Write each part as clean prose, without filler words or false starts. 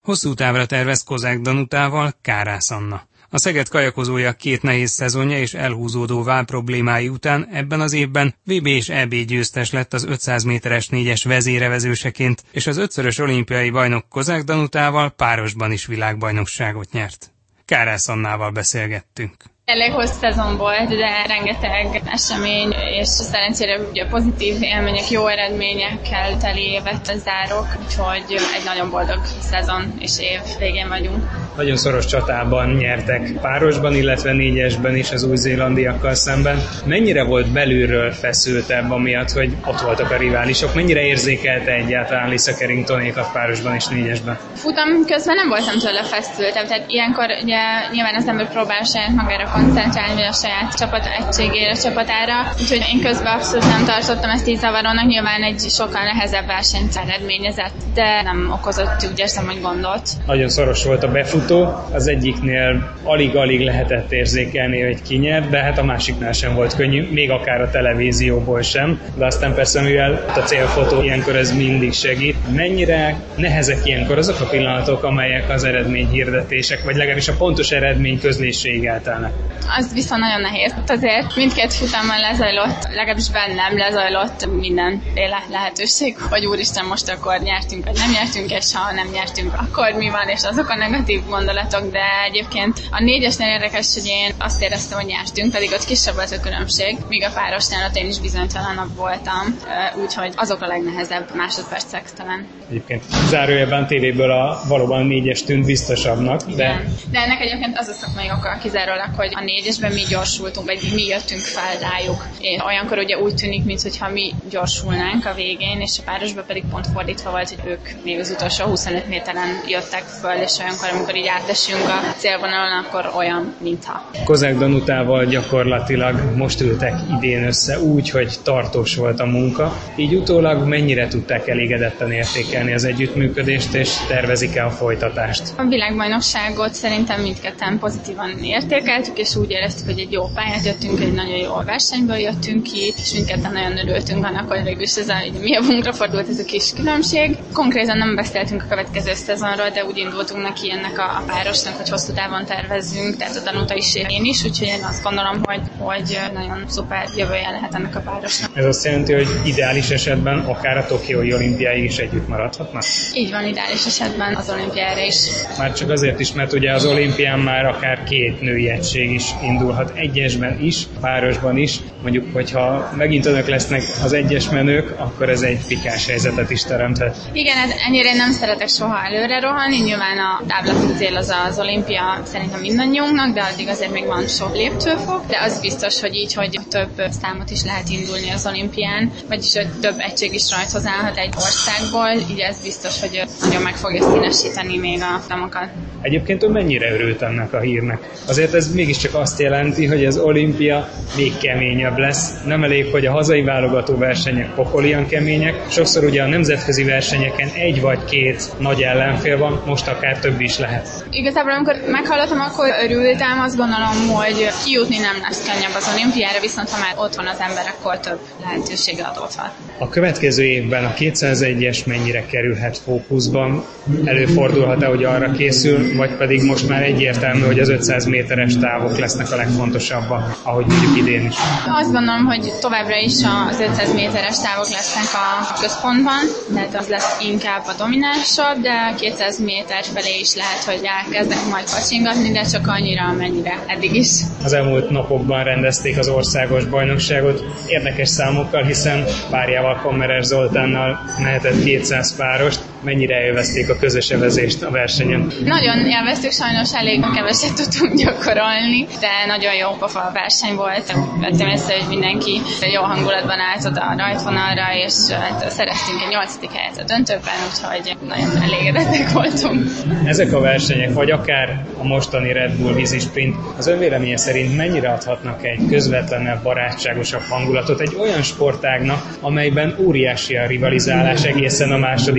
Hosszú távra tervez Kozák Danutával Kárász Anna. A Szeged kajakozója 2 nehéz szezonja és elhúzódó váll problémái után ebben az évben VB és EB győztes lett az 500 méteres 4-es vezérevezőseként, és az 5-szörös olimpiai bajnok Kozák Danutával párosban is világbajnokságot nyert. Kárász Annával beszélgettünk. Elég hosszú szezon volt, de rengeteg esemény, és szerencsére ugye pozitív élmények, jó eredményekkel teli évet zárok, úgyhogy egy nagyon boldog szezon és év végén vagyunk. Nagyon szoros csatában nyertek párosban, illetve 4-esben is az új-zélandiakkal szemben. Mennyire volt belülről feszültebb amiatt, hogy ott voltak a riválisok? Mennyire érzékelte egyáltalán Lisa Carringtonékat párosban és 4-esben? Futam közben nem voltam tőle feszültebb, tehát ilyenkor ugye nyilván az ember próbál saját magára koncentrálni a saját csapat egységére, csapatára, úgyhogy én közben abszolút nem tartottam ezt így zavarónak, nyilván egy sokkal nehezebb versenyt eredményezett, de nem okozott, úgy érzem, hogy gondot. Nagyon szoros volt a befutó, az egyiknél alig-alig lehetett érzékelni, hogy ki nyert, de hát a másiknál sem volt könnyű, még akár a televízióból sem, de aztán persze mivel a célfotó ilyenkor ez mindig segít. Mennyire nehezek ilyenkor azok a pillanatok, amelyek az eredményhirdetések, vagy legalábbis a pontos eredmény közléséig eltelnek? Az viszont nagyon nehéz. Azért mindkét futamon lezajlott, legalábbis bennem lezajlott mindenféle lehetőség, hogy úristen, most akkor nyertünk, vagy nem nyertünk, és ha nem nyertünk, akkor mi van, és azok a negatív gondolatok, de egyébként a 4-esnél érdekes, hogy én azt éreztem, hogy nyertünk, pedig ott kisebb volt a különbség, míg a párosnál ott én is bizonytalanabb voltam, úgyhogy azok a legnehezebb másodpercek talán. Egyébként zárójelben tévéből valóban 4-es tűnt biztosabbnak, de ennek egyébként az a szakmai oka kizárólag, hogy a 4-esben mi gyorsultunk, vagy mi jöttünk fel rájuk. Olyankor ugye úgy tűnik, mintha mi gyorsulnánk a végén, és a párosban pedig pont fordítva volt, hogy ők még az utolsó 25 méteren jöttek föl, és olyankor, amikor így átesünk a célvonalon, akkor olyan, mintha. Kozák Danutával gyakorlatilag most ültek idén össze úgy, hogy tartós volt a munka. Így utólag mennyire tudták elégedetten értékelni az együttműködést, és tervezik-e a folytatást? A világbajnokságot szerintem mindketten pozitívan értékeltük, és úgy éreztük, hogy egy jó pályát jöttünk, egy nagyon jó versenyből jöttünk ki, és mindketten nagyon örültünk annak, hogy végülis ez a mi javunkra fordult ez a kis különbség. Konkrétan nem beszéltünk a következő szezonról, de úgy indultunk neki ennek a párosnak, hogy hosszú távon tervezzünk, tehát a Danuta is, én is, úgyhogy én azt gondolom, hogy nagyon szuper jövője lehet ennek a párosnak. Ez azt jelenti, hogy ideális esetben akár a Tokiói olimpiáig is együtt maradhatnak? Így van, ideális esetben az olimpiára is. Már csak azért is, mert ugye az olimpián már akár 2 női egység is indulhat, 1-esben is, párosban is. Mondjuk, hogyha megint önök lesznek az 1-es menők, akkor ez egy pikáns helyzetet is teremthet. Igen, hát ennyire nem szeretek soha előre rohanni, nyilván a távlati cél az olimpia szerintem mindannyiunknak, de addig azért még van sok lépcsőfok, de az biztos, hogy így, hogy több számot is lehet indulni az olimpián, vagyis hogy több egység is rajthoz állhat egy országból, így ez biztos, hogy nagyon meg fogja színesíteni még a futamokat. Egyébként ön mennyire örült ennek a hírnek? Azért ez mégiscsak azt jelenti, hogy az olimpia még keményebb lesz. Nem elég, hogy a hazai válogató versenyek pokolian kemények. Sokszor ugye a nemzetközi versenyeken 1 vagy 2 nagy ellenfél van, most akár több is lehet. Igazából amikor meghallottam, akkor örültem, azt gondolom, hogy kijutni nem lesz könnyebb az olimpiára, viszont ha már ott van az ember, akkor több lehetősége adódhat. A következő évben a 201-es mennyire kerülhet fókuszban? Előfordulhat-e, hogy arra készül, vagy pedig most már egyértelmű, hogy az 500 méteres távok lesznek a legfontosabbak, ahogy mondjuk idén is? Azt gondolom, hogy továbbra is az 500 méteres távok lesznek a központban, tehát az lesz inkább a dominánsabb, de 200 méter felé is lehet, hogy elkezdek majd kacsingatni, de csak annyira, amennyire eddig is. Az elmúlt napokban rendezték az országos bajnokságot érdekes számokkal, hiszen párjával, Kommerer Zoltánnal mehetett 200 párost. Mennyire élvezték a közös evezést a versenyen? Nagyon élveztük, sajnos elég keveset tudtunk gyakorolni, de nagyon jó pofa verseny volt. Vettem észre, hogy mindenki jó hangulatban állt oda a rajtvonalra, és szereztünk egy 8. helyet a döntőben, úgyhogy nagyon elégedettek voltunk. Ezek a versenyek, vagy akár a mostani Red Bull vízisprint, az ön véleménye szerint mennyire adhatnak egy közvetlenebb, barátságosabb hangulatot egy olyan sportágnak, amelyben óriási a rivalizálás egészen a második válogatásig?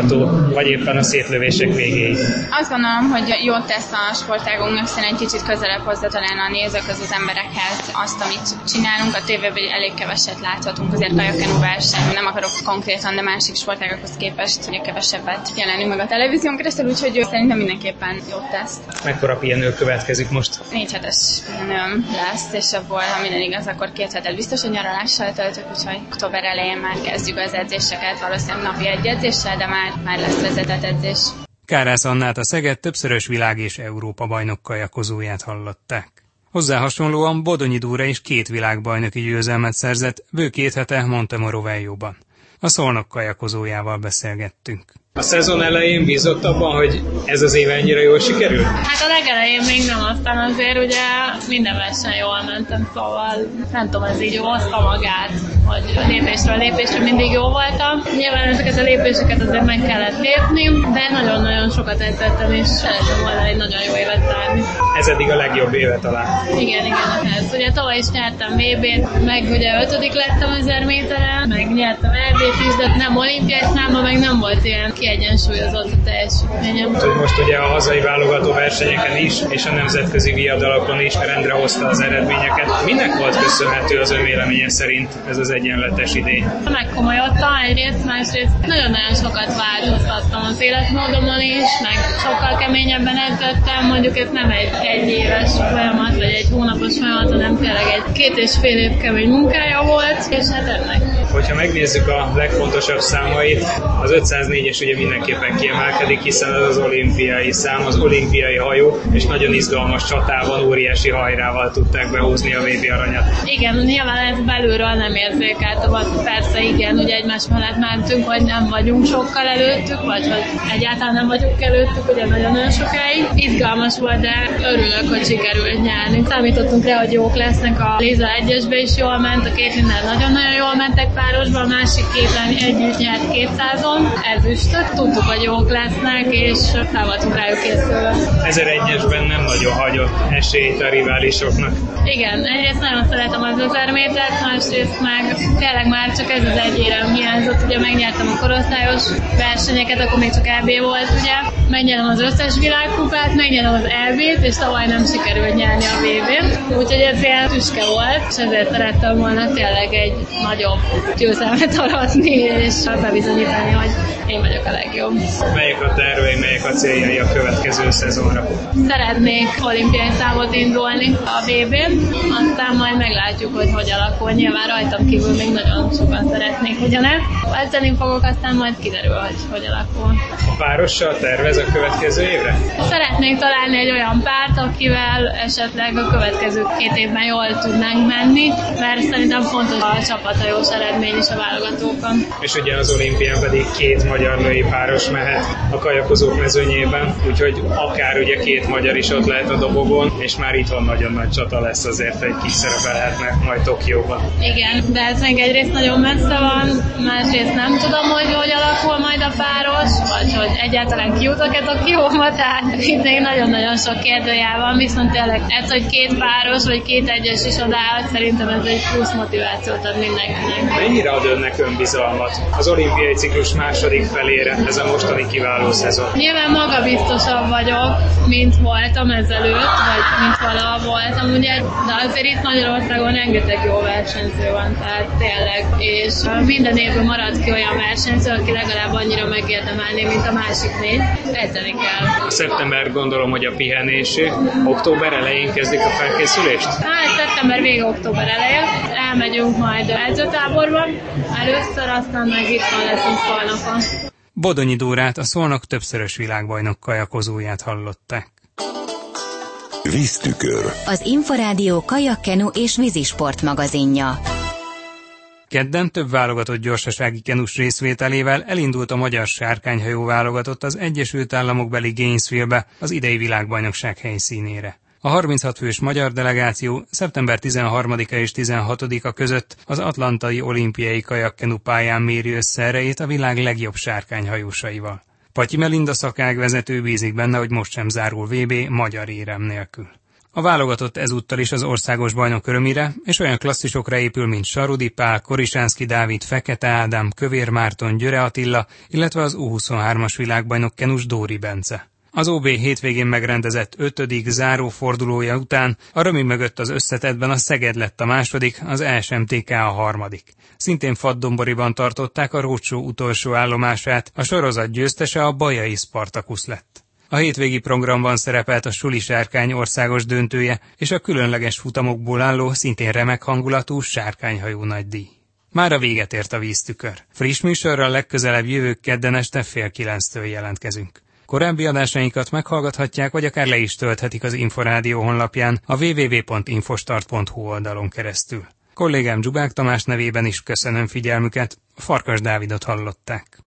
válogató, vagy éppen a szétlövések végéig? Azt gondolom, hogy jót tesz a sportágunknak, hiszen egy kicsit közelebb hozza talán a nézőkhöz, az emberekhez azt, amit csinálunk. A tévében elég keveset láthatunk, azért kajakkenú verseny. Nem akarok konkrétan, de másik sportágakhoz képest ugye kevesebbet jelenünk meg a televízión keresztül, úgyhogy szerintem mindenképpen jót tesz. Mekkora pihenő következik most? 4 hetes pihenőm lesz, és abból, ha minden igaz, akkor 2 hetet biztos, hogy nyaralással töltök, úgyhogy október elején már kezdjük az edzéseket, valószínűleg napi egy edzéssel, de már lesz vezetett edzés. Kárász Annát, a Szeged többszörös világ- és Európa-bajnok kajakozóját hallották. Hozzá hasonlóan Bodonyi Dóra is 2 világbajnoki győzelmet szerzett bő 2 hete Montemoroveljóban. A Szolnok kajakozójával beszélgettünk. A szezon elején bízott abban, hogy ez az év ennyire jól sikerül? Hát a legelején még nem, aztán azért ugye minden versenyen jól mentem, szóval nem tudom, ez így hozta magát, hogy a lépésről lépésre mindig jó voltam. Nyilván ezeket a lépéseket azért meg kellett lépni, de nagyon-nagyon sokat edzettem, és szeretem volna egy nagyon jó évet tárni. Ez eddig a legjobb éve talán. Igen, ez. Ugye tavaly is nyertem VB-t, meg ugye 5. lettem 1000 méteren, meg nyertem EB-t is, de nem olimpiai számban, meg nem volt ilyen kiegyensúlyozott a teljesítményem. Most ugye a hazai válogató versenyeken is, és a nemzetközi viadalakon is rendre hozta az eredményeket. Minek volt köszönhető az ön véleménye szerint ez az egyenletes idény? Megkomolyodtam egyrészt, másrészt nagyon-nagyon sokat változtattam az életmódomon is, meg sokkal keményebben edzettem, mondjuk ez nem egy éves folyamat, vagy egy hónapos folyamat, hanem tényleg egy 2,5 év kemény munkája volt, és hát ennek. Hogyha megnézzük a legfontosabb számait, az 504-es ugye mindenképpen kiemelkedik, hiszen ez az olimpiai szám, az olimpiai hajó, és nagyon izgalmas csatával, óriási hajrával tudták behúzni a VB aranyat. Igen, nyilván ez belülről nem érzékeltem, persze igen, ugye egymás mellett mentünk, hogy nem vagyunk sokkal előttük, vagy hogy egyáltalán nem vagyunk előttük, ugye nagyon-nagyon sokáig. Izgalmas volt, de örülök, hogy sikerült nyerni. Számítottunk rá, hogy jók lesznek, a Léza 1-esbe is jól ment, a két minden nagyon-nagyon jól mentek párosban, a másik képen együtt nyert 200-on, ezüstöt, tudtuk, hogy jók lesznek, és fel voltunk rájuk készülve. 1001-esben nem nagyon hagyott esélyt a riválisoknak. Igen, egyrészt nagyon szeretem az 1000 métert, másrészt meg tényleg már csak ez az egy érem hiányzott, ugye megnyertem a korosztályos versenyeket, akkor még csak EB volt, ugye, megnyerem az összes világkupát, megnyerem az EB-t, és tavaly nem sikerült nyerni a VB-t, úgyhogy ez ilyen tüske volt, és ezért szerettem volna tényleg egy nagyobb győzelmet aratni, és bebizonyítani, hogy én vagyok a legjobb. Melyek a tervei, melyek a céljai a következő szezonra? Szeretnék olimpiai számot indulni a VB-n, aztán majd meglátjuk, hogy alakul. Nyilván rajtam kívül még nagyon sokan szeretnék ugyanezt. Edzeni fogok, aztán majd kiderül, hogy alakul. A párossal tervez a következő évre? Szeretnék találni egy olyan párt, akivel esetleg a következő 2 évben jól tudnánk menni, mert szerintem fontos a csapathajós eredmény is a válogatókon. És ugye az olimpián pedig 2 magyar női páros mehet a kajakozók mezőnyében, úgyhogy akár ugye 2 magyar is ott lehet a dobogon, és már itthon nagyon nagy csata lesz azért, hogy kik szerepelhetnek majd Tokióban. Igen, de ez még egyrészt nagyon messze van, másrészt nem tudom, hogy alakul majd a páros, vagy hogy egyáltalán kijutok-e Tokióba, tehát itt még nagyon-nagyon sok kérdőjel van, viszont tényleg ez, hogy 2 páros, vagy 2 egyes is odaáll, szerintem ez egy plusz motivációt ad mindenkinek. Mennyire ad önnek önbizalmat az olimpiai ciklus második felére, ez a mostani kiváló szezon? Nyilván magabiztosabb vagyok, mint voltam ezelőtt, vagy mint valaha voltam, ugye, de azért itt Magyarországon rengeteg jó versenyző van, tehát tényleg, és minden évben marad ki olyan versenyző, aki legalább annyira megérdemelné, mint a másik 4. Edzeni kell. Szeptember gondolom, hogy a pihenésé. Október elején kezdik a felkészülést? Hát szeptember vége, október eleje. Elmegyünk majd edzőtáborba először, aztán meg itt van leszünk Szolnokon. Bodonyi Dórát, a Szolnok többszörös világbajnok kajakozóját hallották. Víztükör. Az Inforádió kajakkenu és vízisport magazinja. Kedden több válogatott gyorsasági kenus részvételével elindult a magyar sárkányhajó válogatott az Egyesült Államokbeli Gainesville-be, az idei világbajnokság helyszínére. A 36 fős magyar delegáció szeptember 13-a és 16-a között az Atlantai Olimpiai Kajakkenu pályán méri össze erejét a világ legjobb sárkányhajósaival. Patyi Melinda szakágvezető bízik benne, hogy most sem zárul VB magyar érem nélkül. A válogatott ezúttal is az országos bajnok örömére, és olyan klasszisokra épül, mint Sarudi Pál, Korisánszky Dávid, Fekete Ádám, Kövér Márton, Györe Attila, illetve az U23-as világbajnok Kenus Dóri Bence. Az OB hétvégén megrendezett 5. záró fordulója után a römi mögött az összetettben a Szeged lett a második, az SMTK a harmadik. Szintén Fadddomboriban tartották a rócsó utolsó állomását, a sorozat győztese a Bajai Spartakusz lett. A hétvégi programban szerepelt a Suli Sárkány országos döntője és a különleges futamokból álló, szintén remek hangulatú sárkányhajó nagydíj. Mára véget ért a víztükör. Friss műsorral legközelebb jövő kedden este 8:30 jelentkezünk. Korábbi adásainkat meghallgathatják, vagy akár le is tölthetik az Inforádió honlapján a www.infostart.hu oldalon keresztül. Kollégám Zsubák Tamás nevében is köszönöm figyelmüket, Farkas Dávidot hallották.